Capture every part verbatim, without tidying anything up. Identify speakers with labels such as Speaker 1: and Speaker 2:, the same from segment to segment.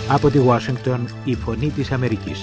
Speaker 1: Από τη Ουάσιγκτον, η Φωνή της Αμερικής.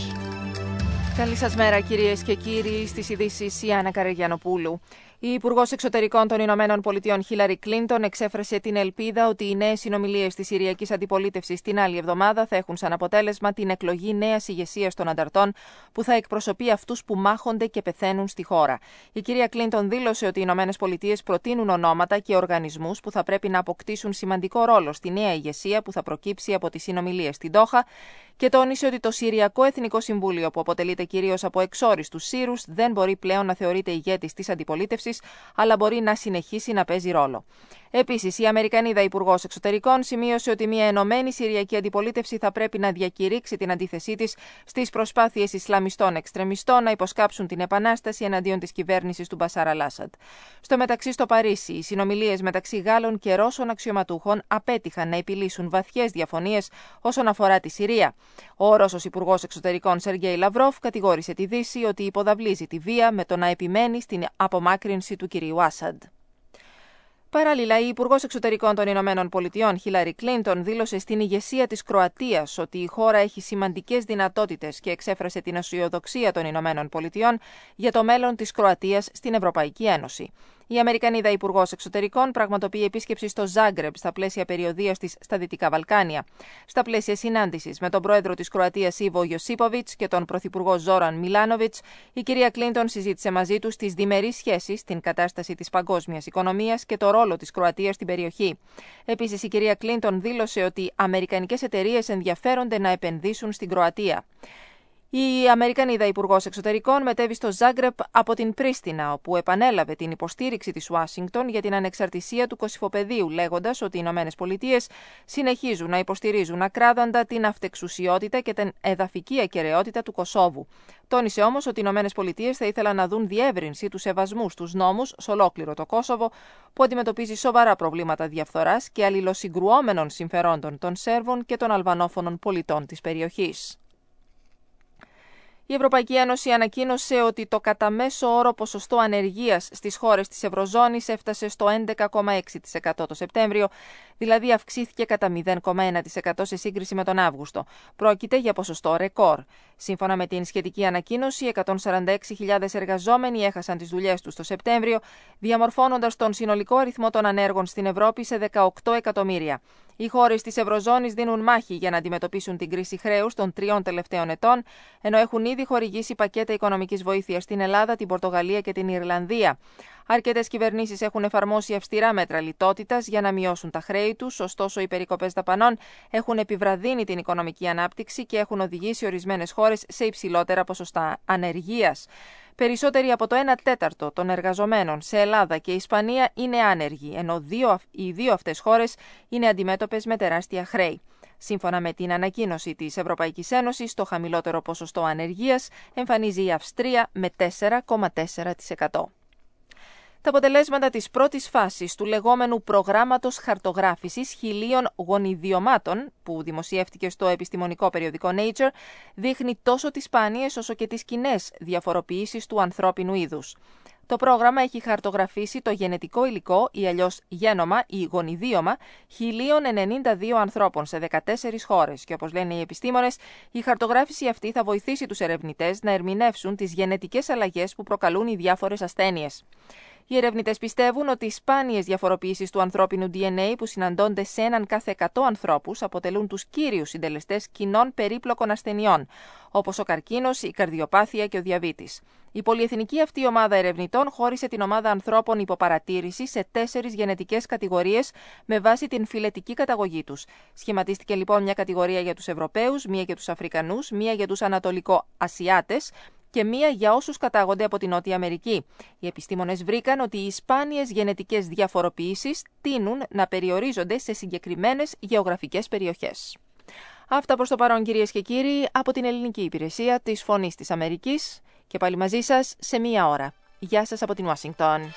Speaker 2: Καλή σας μέρα, κυρίες και κύριοι. Στις ειδήσεις η Άννα Καραγιανοπούλου. Η Υπουργός Εξωτερικών των Ηνωμένων Πολιτειών Χίλαρη Κλίντον εξέφρασε την ελπίδα ότι οι νέες συνομιλίες της Συριακής Αντιπολίτευσης την άλλη εβδομάδα θα έχουν σαν αποτέλεσμα την εκλογή νέας ηγεσίας των ανταρτών που θα εκπροσωπεί αυτούς που μάχονται και πεθαίνουν στη χώρα. Η κυρία Κλίντον δήλωσε ότι οι Ηνωμένες Πολιτείες προτείνουν ονόματα και οργανισμούς που θα πρέπει να αποκτήσουν σημαντικό ρόλο στη νέα ηγεσία που θα προκύψει από τις συνομιλίες στην Ντόχα και τόνισε ότι το Συριακό Εθνικό Συμβούλιο, που αποτελείται κυρίως από εξόριστους Σύρους, δεν μπορεί πλέον να θεωρείται ηγέτης της αντιπολίτευσης, αλλά μπορεί να συνεχίσει να παίζει ρόλο. Επίσης, η Αμερικανίδα Υπουργός Εξωτερικών σημείωσε ότι μια ενωμένη Συριακή Αντιπολίτευση θα πρέπει να διακηρύξει την αντίθεσή της στις προσπάθειες Ισλαμιστών εξτρεμιστών να υποσκάψουν την επανάσταση εναντίον της κυβέρνησης του Μπασάρ Αλ-Άσαντ. Στο μεταξύ, στο Παρίσι, οι συνομιλίες μεταξύ Γάλλων και Ρώσων αξιωματούχων απέτυχαν να επιλύσουν βαθιές διαφωνίες όσον αφορά τη Συρία. Ο Ρώσος Υπουργός Εξωτερικών Σεργέη Λαυρόφ κατηγόρησε τη Δύση ότι υποδαβλίζει τη βία με το να επιμένει στην απομάκρυνση του κυρίου Άσαντ. Παράλληλα, η Υπουργός Εξωτερικών των Ηνωμένων Πολιτειών Χίλαρη Κλίντον δήλωσε στην ηγεσία της Κροατίας ότι η χώρα έχει σημαντικές δυνατότητες και εξέφρασε την αισιοδοξία των Ηνωμένων Πολιτειών για το μέλλον της Κροατίας στην Ευρωπαϊκή Ένωση. Η Αμερικανίδα Υπουργός Εξωτερικών πραγματοποιεί επίσκεψη στο Ζάγκρεμπ στα πλαίσια περιοδείας της στα Δυτικά Βαλκάνια. Στα πλαίσια συνάντησης με τον πρόεδρο της Κροατίας Ιβο Ιωσίποβιτς και τον πρωθυπουργό Ζόραν Μιλάνοβιτς, η κυρία Κλίντον συζήτησε μαζί τους τις διμερείς σχέσεις, την κατάσταση της παγκόσμιας οικονομίας και το ρόλο της Κροατίας στην περιοχή. Επίσης, η κυρία Κλίντον δήλωσε ότι αμερικανικές εταιρείες ενδιαφέρονται να επενδύσουν στην Κροατία. Η Αμερικανίδα Υπουργός Εξωτερικών μετέβη στο Ζάγκρεπ από την Πρίστινα, όπου επανέλαβε την υποστήριξη της Ουάσιγκτον για την ανεξαρτησία του Κωσυφοπεδίου, λέγοντας ότι οι Ηνωμένες Πολιτείες συνεχίζουν να υποστηρίζουν ακράδαντα την αυτεξουσιότητα και την εδαφική ακεραιότητα του Κωσόβου. Τόνισε όμως ότι οι Ηνωμένες Πολιτείες θα ήθελαν να δουν διεύρυνση του σεβασμού στους νόμους σε ολόκληρο το Κόσοβο, που αντιμετωπίζει σοβαρά προβλήματα διαφθοράς και αλληλοσυγκρουόμενων συμφερόντων των Σέρβων και των Αλβανόφωνων πολιτών της περιοχής. Η Ευρωπαϊκή Ένωση ανακοίνωσε ότι το κατά μέσο όρο ποσοστό ανεργίας στις χώρες της Ευρωζώνης έφτασε στο έντεκα κόμμα έξι τοις εκατό το Σεπτέμβριο, δηλαδή αυξήθηκε κατά μηδέν κόμμα ένα τοις εκατό σε σύγκριση με τον Αύγουστο. Πρόκειται για ποσοστό ρεκόρ. Σύμφωνα με την σχετική ανακοίνωση, εκατόν σαράντα έξι χιλιάδες εργαζόμενοι έχασαν τις δουλειές τους το Σεπτέμβριο, διαμορφώνοντας τον συνολικό αριθμό των ανέργων στην Ευρώπη σε δεκαοκτώ εκατομμύρια. Οι χώρες της Ευρωζώνης δίνουν μάχη για να αντιμετωπίσουν την κρίση χρέους των τριών τελευταίων ετών, ενώ έχουν ήδη χορηγήσει πακέτα οικονομικής βοήθειας στην Ελλάδα, την Πορτογαλία και την Ιρλανδία. Αρκετές κυβερνήσεις έχουν εφαρμόσει αυστηρά μέτρα λιτότητας για να μειώσουν τα χρέη τους, ωστόσο οι περικοπές δαπανών έχουν επιβραδύνει την οικονομική ανάπτυξη και έχουν οδηγήσει ορισμένες χώρες σε υψηλότερα ποσοστά ανεργίας. Περισσότεροι από το ένα τέταρτο των εργαζομένων σε Ελλάδα και Ισπανία είναι άνεργοι, ενώ δύο, οι δύο αυτές χώρες είναι αντιμέτωπες με τεράστια χρέη. Σύμφωνα με την ανακοίνωση της Ευρωπαϊκής Ένωσης, το χαμηλότερο ποσοστό ανεργίας εμφανίζει η Αυστρία με τέσσερα κόμμα τέσσερα τοις εκατό. Τα αποτελέσματα της πρώτης φάσης του λεγόμενου προγράμματος χαρτογράφησης χιλίων γονιδιωμάτων, που δημοσιεύτηκε στο επιστημονικό περιοδικό Nature, δείχνει τόσο τις σπάνιες όσο και τις κοινές διαφοροποιήσεις του ανθρώπινου είδους. Το πρόγραμμα έχει χαρτογραφήσει το γενετικό υλικό ή αλλιώς γένομα ή γονιδίωμα χίλιων ενενήντα δύο ανθρώπων σε δεκατέσσερις χώρες και όπως λένε οι επιστήμονες, η χαρτογράφηση αυτή θα βοηθήσει τους ερευνητές να ερμηνεύσουν τις γενετικές αλλαγές που προκαλούν οι διάφορες ασθένειες. Οι ερευνητές πιστεύουν ότι οι σπάνιες διαφοροποιήσεις του ανθρώπινου ντι εν έι που συναντώνται σε έναν κάθε εκατό ανθρώπους αποτελούν τους κύριους συντελεστές κοινών περίπλοκων ασθενειών, όπως ο καρκίνος, η καρδιοπάθεια και ο διαβήτης. Η πολυεθνική αυτή ομάδα ερευνητών χώρισε την ομάδα ανθρώπων υποπαρατήρηση σε τέσσερις γενετικές κατηγορίες με βάση την φυλετική καταγωγή τους. Σχηματίστηκε λοιπόν μια κατηγορία για τους Ευρωπαίους, μία για τους Αφρικανούς, μία για τους Ανατολικοασιάτες και μία για όσους κατάγονται από την Νότια Αμερική. Οι επιστήμονες βρήκαν ότι οι σπάνιες γενετικές διαφοροποιήσεις τείνουν να περιορίζονται σε συγκεκριμένες γεωγραφικές περιοχές. Αυτά προς το παρόν, κυρίες και κύριοι, από την ελληνική υπηρεσία της Φωνής της Αμερικής και πάλι μαζί σας σε μία ώρα. Γεια σας από την Ουάσιγκτον.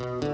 Speaker 2: Thank you.